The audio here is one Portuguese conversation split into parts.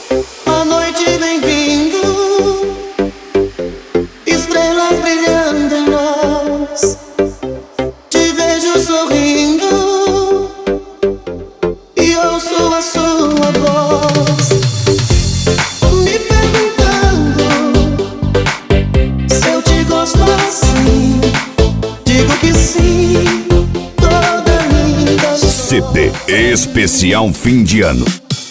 A noite vem vindo, estrelas brilhando em nós. Te vejo sorrindo e ouço a sua voz, me perguntando se eu te gosto assim. Digo que sim, toda linda sou. CD especial fim de ano.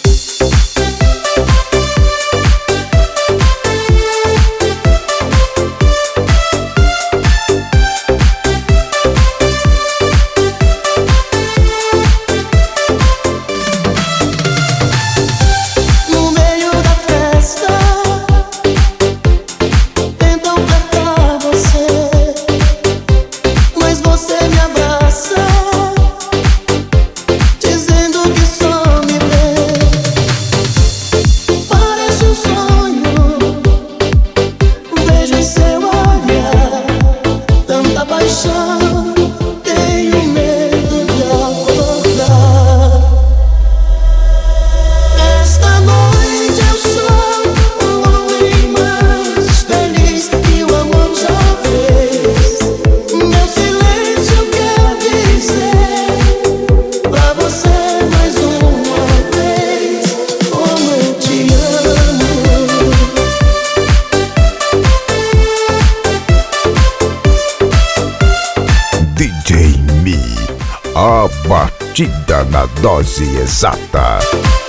Tenho medo de acordar. Esta noite eu sou um homem mais feliz que o amor já fez. Meu silêncio quer dizer pra você mais uma vez como eu te amo. DJ Mi, a batida na dose exata.